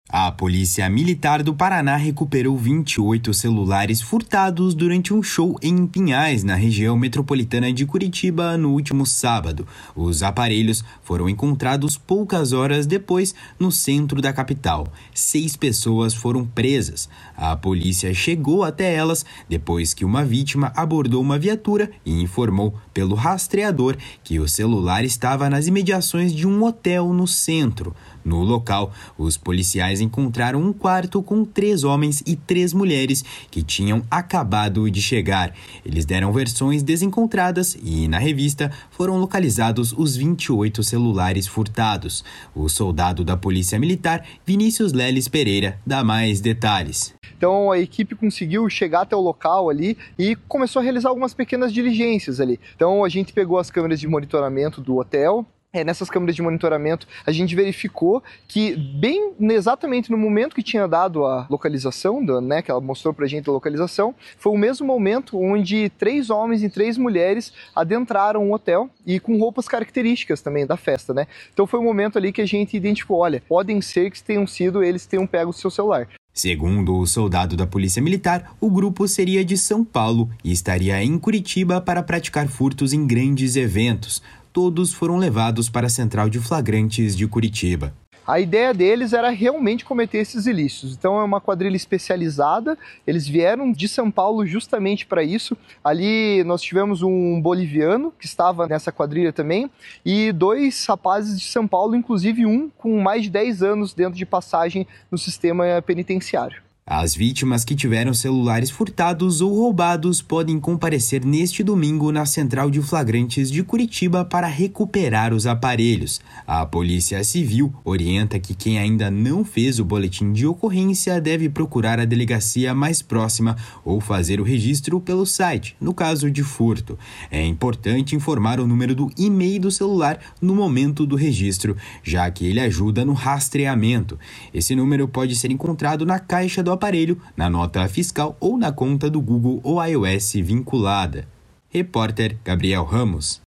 A Polícia Militar do Paraná recuperou 28 celulares furtados durante um show em Pinhais, na região metropolitana de Curitiba, no último sábado. Os aparelhos foram encontrados poucas horas depois no centro da capital. 6 pessoas foram presas. A polícia chegou até elas depois que uma vítima abordou uma viatura e informou pelo rastreador que o celular estava nas imediações de um hotel no centro. No local, os policiais encontraram um quarto com 3 homens e 3 mulheres que tinham acabado de chegar. Eles deram versões desencontradas e, na revista, foram localizados os 28 celulares furtados. O soldado da Polícia Militar, Vinícius Leles Pereira, dá mais detalhes. Então a equipe conseguiu chegar até o local ali e começou a realizar algumas pequenas diligências ali. Então a gente pegou as câmeras de monitoramento do hotel. Nessas câmeras de monitoramento, a gente verificou que bem exatamente no momento que tinha dado a localização, que ela mostrou pra gente a localização, foi o mesmo momento onde 3 homens e 3 mulheres adentraram o hotel e com roupas características também da festa, né? Então foi o momento ali que a gente identificou, olha, podem ser que tenham sido eles que tenham pego o seu celular. Segundo o soldado da Polícia Militar, o grupo seria de São Paulo e estaria em Curitiba para praticar furtos em grandes eventos. Todos foram levados para a Central de Flagrantes de Curitiba. A ideia deles era realmente cometer esses ilícitos. Então é uma quadrilha especializada, eles vieram de São Paulo justamente para isso. Ali nós tivemos um boliviano que estava nessa quadrilha também e 2 rapazes de São Paulo, inclusive um com mais de 10 anos dentro de passagem no sistema penitenciário. As vítimas que tiveram celulares furtados ou roubados podem comparecer neste domingo na Central de Flagrantes de Curitiba para recuperar os aparelhos. A Polícia Civil orienta que quem ainda não fez o boletim de ocorrência deve procurar a delegacia mais próxima ou fazer o registro pelo site, no caso de furto. É importante informar o número do e-mail do celular no momento do registro, já que ele ajuda no rastreamento. Esse número pode ser encontrado na caixa do aparelho, na nota fiscal ou na conta do Google ou iOS vinculada. Repórter Gabriel Ramos.